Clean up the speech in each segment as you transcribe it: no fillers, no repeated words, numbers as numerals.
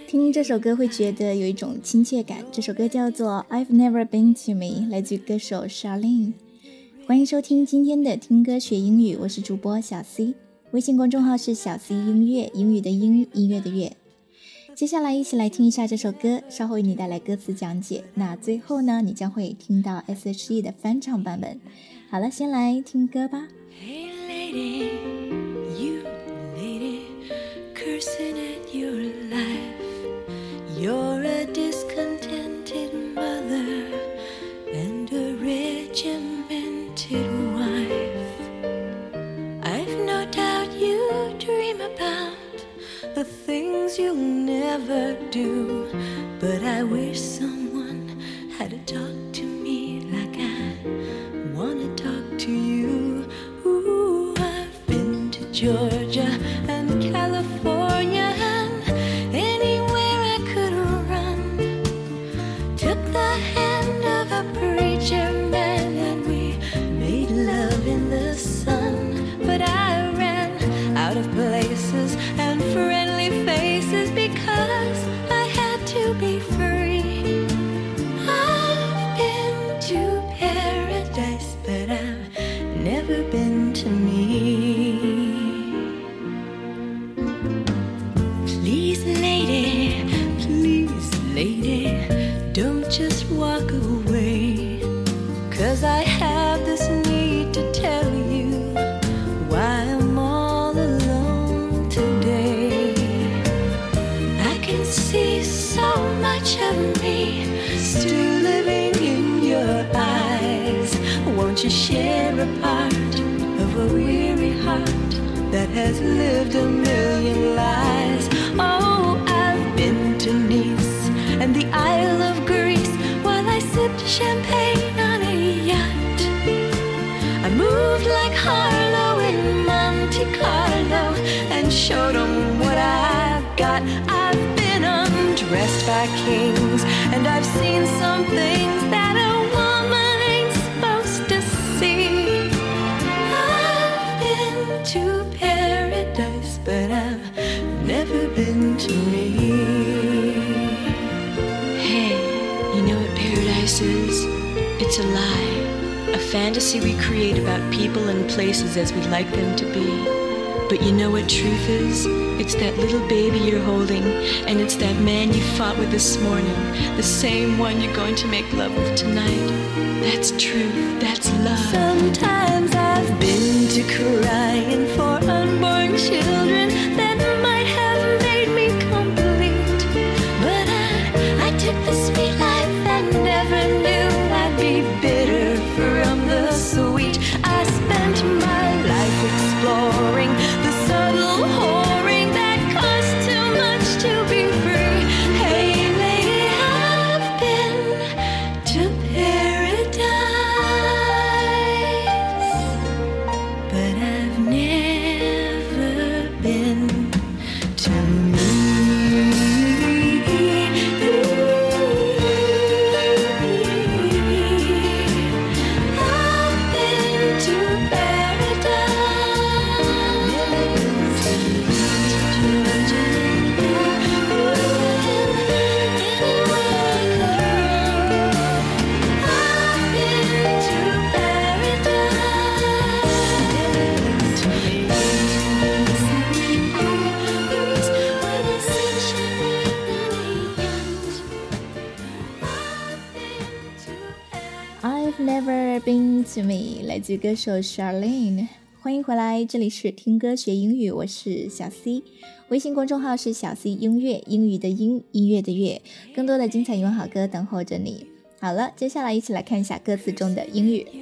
听这首歌会觉得有一种亲切感。这首歌叫做 I've Never Been To Me， 来自歌手 Charlene。 欢迎收听今天的听歌学英语，我是主播小 C， 微信公众号是小 C 音乐，英语的英，音乐的乐。接下来一起来听一下这首歌，稍后为你带来歌词讲解。那最后呢，你将会听到 SHE 的翻唱版本。好了，先来听歌吧。 Hey lady, you lady, cursing at your life. You're a discontented mother and a regimented wife. I've no doubt you dream about the things you'll never do, but I wish someone had talked to me like I wanna talk to you. Ooh, I've been to Georgia and California and anywhere I could run. Took the hand of a preacher man and we made love in the sun. But I ran out of places and friendly faces because I had to be free. I've been to paradise, but I've never been to me. Please lady, don't just walk away, 'cause I have this need to tell you why I'm all alone today. I can see so much of me still living in your eyes. Won't you share a part of a weary heart that has lived a million lies? Oh, I've been to Nice and the Isle of Greece while I sipped champagne on a yacht. I moved like Harlow in Monte Carlo and showed them what I've got. I've been undressed by kings and I've seen some things that a woman ain't supposed to see. I've been to paradise, but I've never been to me. Hey, you know what paradise is? It's a lie, a fantasy we create about people and places as we'd like them to be. But you know what truth is? It's that little baby you're holding, and it's that man you fought with this morning, the same one you're going to make love with tonight. That's truth, that's love. Sometimes I've been to crying for unborn children that might have made me complete. But I took the sweet life and never knew I'd be bitter from the sweet. I spent my life exploring the subtle whoring that costs too much to be free. Hey lady, I've been to paradise, but I've never been to me. I've been to I've Never Been To Me， 来自歌手 Charlene。 欢迎回来，这里是听歌学英语，我是小 C， 微信公众号是小 C 音乐，英语的英，音乐的乐，更多的精彩英文好歌等候着你。好了，接下来一起来看一下歌词中的英语。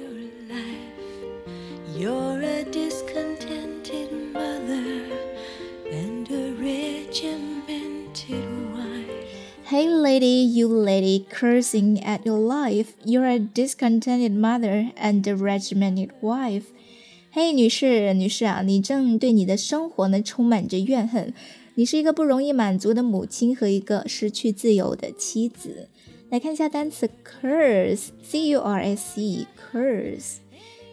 You're a discontented mother and a regimented wife. Hey lady, you lady, cursing at your life. You're a discontented mother and a regimented wife. 嘿，女士啊，你正对你的生活呢充满着怨恨。你是一个不容易满足的母亲和一个失去自由的妻子。来看一下单词 curse, C-U-R-S-E, curse。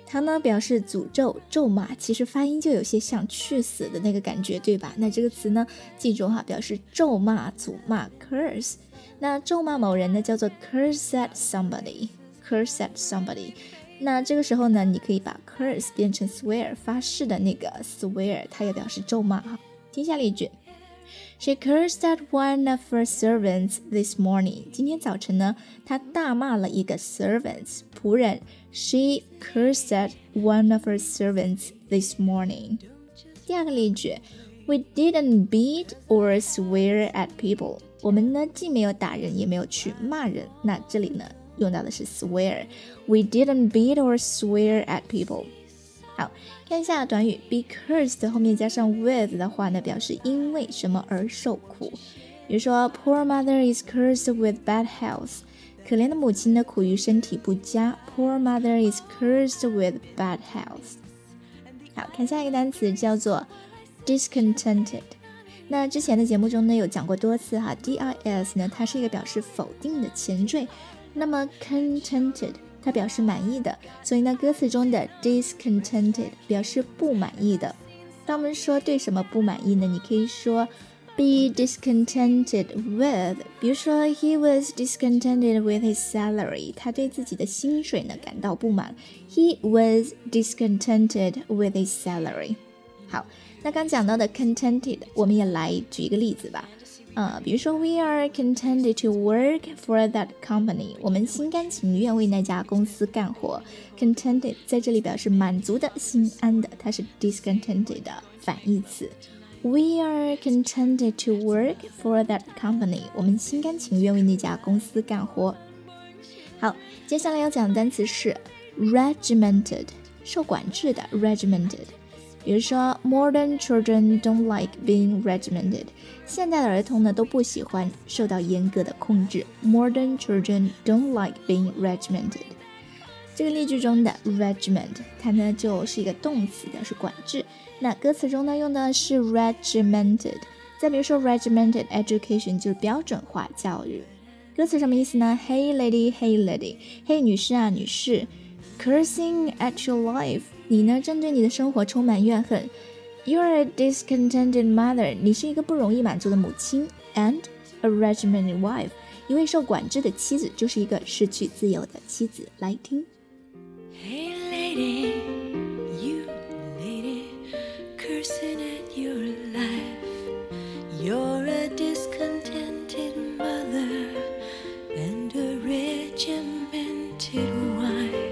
它呢表示诅咒、咒骂，其实发音就有些像去死的那个感觉，对吧？那这个词呢，记住哈，表示咒骂、诅骂 curse。那咒骂某人呢，叫做 curse at somebody。curse at somebody。那这个时候呢，你可以把 curse 变成 swear， 发誓的那个 swear， 它也表示咒骂哈。听下例句。She cursed at one of her servants this morning. 今天早晨呢，她大骂了一个 servants 仆人。She cursed at one of her servants this morning. 第二个例句 We didn't beat or swear at people. 我们呢既没有打人，也没有去骂人。那这里呢用到的是 swear. We didn't beat or swear at people. 好，看一下短语 be cursed 后面加上 with 的话呢，表示因为什么而受苦。比如说 Poor mother is cursed with bad health. 可怜的母亲呢苦于身体不佳。Poor mother is cursed with bad health. 好，看下一个单词叫做 discontented。那之前的节目中呢有讲过多次哈 dis 呢它是一个表示否定的前缀，那么 contented它表示满意的，所以呢歌词中的 discontented 表示不满意的。当我们说对什么不满意呢，你可以说 be discontented with， 比如说 he was discontented with his salary， 他对自己的薪水呢感到不满。 He was discontented with his salary。 好，那刚讲到的 contented 我们也来举一个例子吧。比如说 We are contented to work for that company. 我们心甘情愿为那家公司干活。 Contented 在这里表示满足的、心安的，它是 discontented 的反义词。We are contented to work for that company. 我们心甘情愿为那家公司干活。好，接下来要讲的单词是 regimented， 受管制的 regimented。比如说 Modern children don't like being regimented. 现代的儿童呢都不喜欢受到严格的控制。 Modern children don't like being regimented. 这个例句中的 regiment 它呢就是一个动词，表示管制。那歌词中呢用的是 regimented。 再比如说 regimented education 就是标准化教育。歌词什么意思呢？ Hey lady, hey lady. Hey 女士啊女士。 Cursing at your life， 你呢正对你的生活充满怨恨。 You're a discontented mother， 你是一个不容易满足的母亲。 And a regimented wife， 一位受管制的妻子就是一个失去自由的妻子。来听。 Hey lady, you lady, cursing at your life. You're a discontented mother and a regimented wife.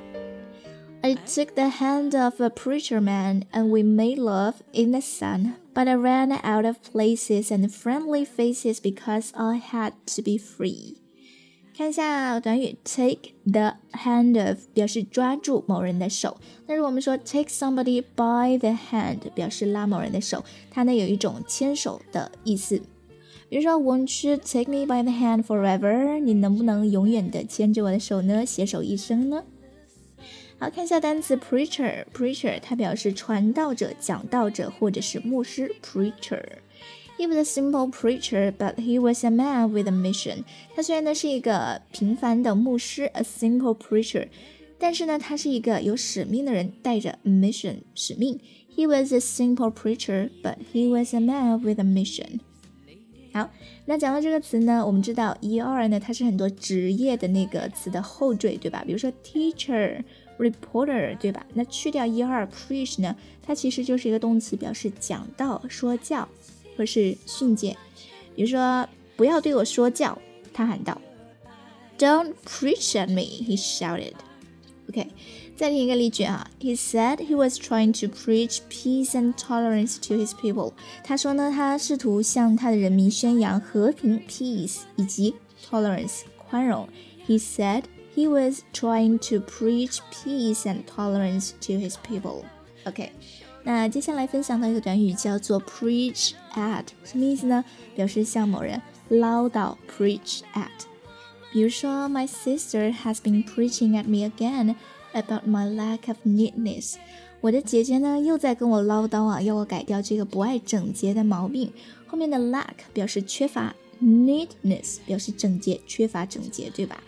I took the hand of a preacher man and we made love in the sun, but I ran out of places and friendly faces because I had to be free. 看一下短语 take the hand of 表示抓住某人的手。那如果我们说 take somebody by the hand 表示拉某人的手，它呢有一种牵手的意思。比如说 Won't you take me by the hand forever？ 你能不能永远的牵着我的手呢？携手一生呢？好，看一下单词 preacher。 preacher 它表示传道者、讲道者或者是牧师 preacher。He was a simple preacher, but he was a man with a mission. 他虽然呢是一个平凡的牧师 a simple preacher， 但是呢他是一个有使命的人，带着 mission 使命。He was a simple preacher, but he was a man with a mission. 好，那讲到这个词呢，我们知道 er 呢它是很多职业的那个词的后缀，对吧？比如说 teacher、reporter， 对吧？那去掉 er preach 呢，它其实就是一个动词，表示讲道、说教或是训诫。比如说不要对我说教，他喊道。 Don't preach at me, he shouted. OK， 再听一个例句啊。He said he was trying to preach peace and tolerance to his people. 他说呢，他试图向他的人民宣扬和平 peace 以及 tolerance 宽容。He said he was trying to preach peace and tolerance to his people. OK， 那接下来分享到一个短语叫做 preach at， 什么意思呢？表示向某人唠叨 preach at。比如说 My sister has been preaching at me again about my lack of neatness. 我的姐姐呢又在跟我唠叨啊，要我改掉这个不爱整洁的毛病。后面的 lack 表示缺乏， neatness 表示整洁，缺乏整洁，对吧？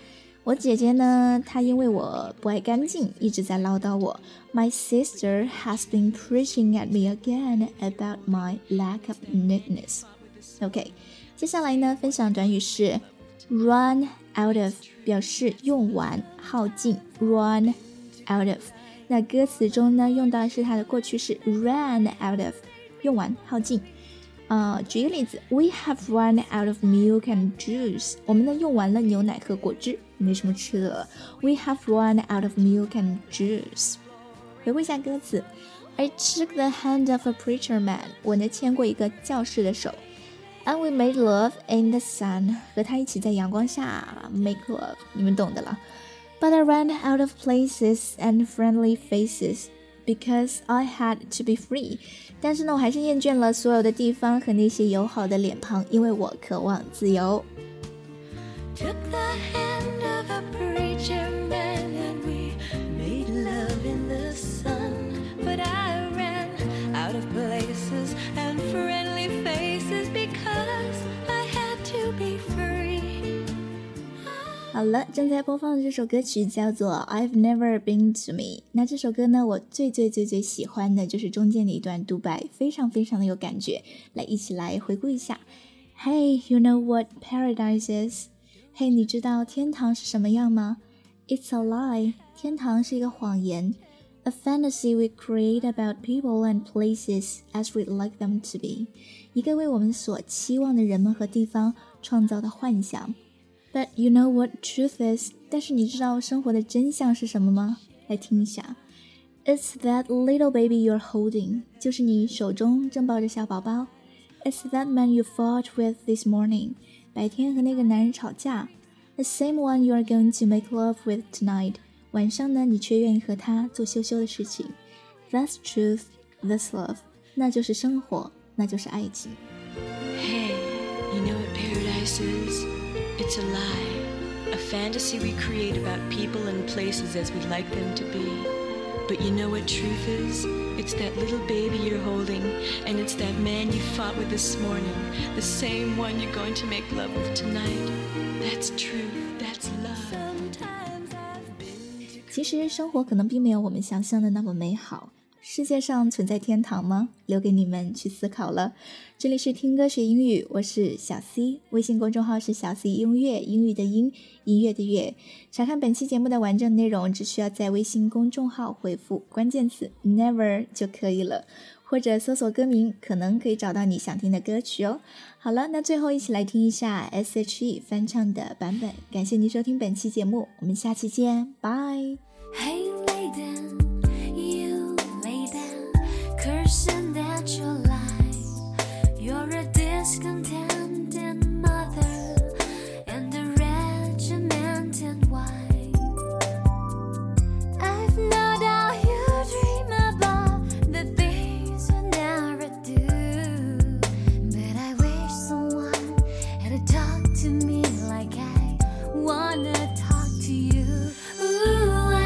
我姐姐呢，她因为我不爱干净，一直在唠叨我。My sister has been preaching at me again about my lack of neatness. OK， 接下来呢，分享短语是 run out of， 表示用完、耗尽。run out of， 那歌词中呢，用到的是它的过去式 ran out of， 用完、耗尽。举一个例子 We have run out of milk and juice. 我们呢用完了牛奶和果汁，没什么吃的了。We have run out of milk and juice. 回顾一下歌词 I took the hand of a preacher man. 我呢牵过一个教士的手。And we made love in the sun. 和他一起在阳光下 make love. 你们懂的了。But I ran out of places and friendly faces.Because I had to be free. 但是呢，我还是厌倦了所有的地方和那些友好的脸庞，因为我渴望自由。 Took the hand of a preacher man and we made love in the sun. But I ran out of places and friendly faces because I had to be free. 好了，正在播放的这首歌曲叫做 I've Never Been to Me。 那这首歌呢，我最喜欢的就是中间的一段独白，非常的有感觉。一起来回顾一下。 Hey, you know what paradise is? 嘿，你知道天堂是什么样吗？ It's a lie. 天堂是一个谎言。 A fantasy we create about people and places as we'd like them to be. 一个为我们所期望的人们和地方创造的幻想。But you know what truth is? 但是你知道生活的真相是什么吗？来听一下。It's that little baby you're holding. 就是你手中正抱着小宝宝。It's that man you fought with this morning. 白天和那个男人吵架。The same one you are going to make love with tonight. 晚上呢，你却愿意和他做羞羞的事情。That's truth, that's love. 那就是生活，那就是爱情。 Hey, you know what paradise is?It's a lie, a fantasy we create about people and places as we'd like them to be. But you know what truth is? It's that little baby you're holding, and it's that man you fought with this morning, the same one you're going to make love with tonight. That's truth, that's love. Sometimes I've been to... 其实生活可能并没有我们想象的那么美好。世界上存在天堂吗？留给你们去思考了。这里是听歌学英语，我是小 C， 微信公众号是小 C 音乐，英语的英，音乐的乐。查看本期节目的完整内容，只需要在微信公众号回复关键词 never 就可以了，或者搜索歌名，可能可以找到你想听的歌曲哦。好了，那最后一起来听一下 SHE 翻唱的版本。感谢您收听本期节目，我们下期见，拜。 Hey, lay down, cursing at your life. You're a discontented mother and a regimented wife. I've no doubt you dream about the things you never do, but I wish someone had talked to me like I wanna talk to you. Ooh,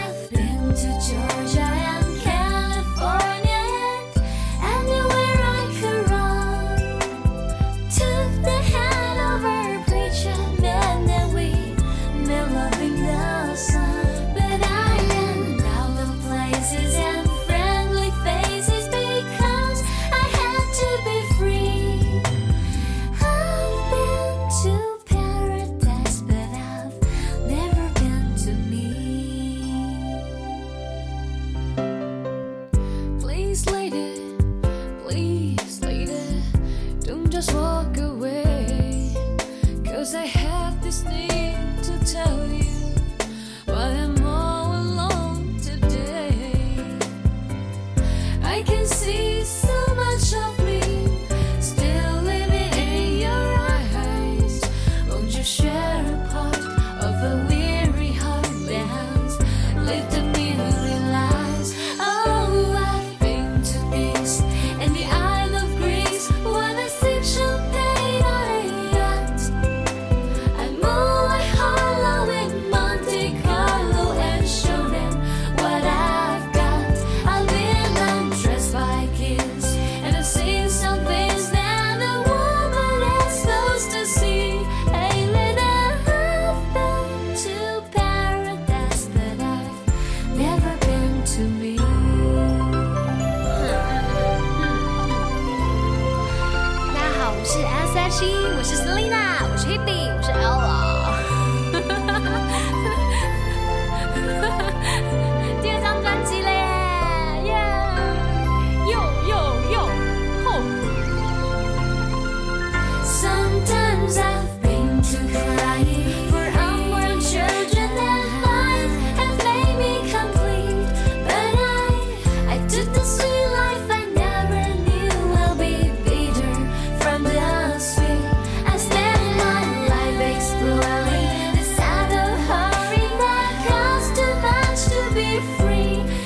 be free.